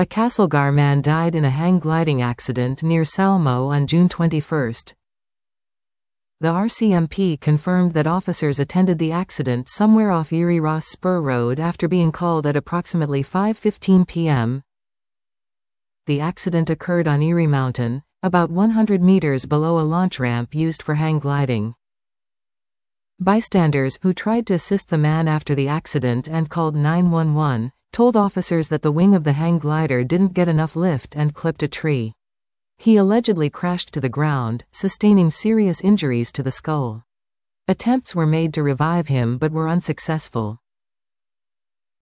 A Castlegar man died in a hang gliding accident near Salmo on June 21. The RCMP confirmed that officers attended the accident somewhere off Erie Ross Spur Road after being called at approximately 5:15 p.m. The accident occurred on Erie Mountain, about 100 meters below a launch ramp used for hang gliding. Bystanders, who tried to assist the man after the accident and called 911, told officers that the wing of the hang glider didn't get enough lift and clipped a tree. He allegedly crashed to the ground, sustaining serious injuries to the skull. Attempts were made to revive him but were unsuccessful.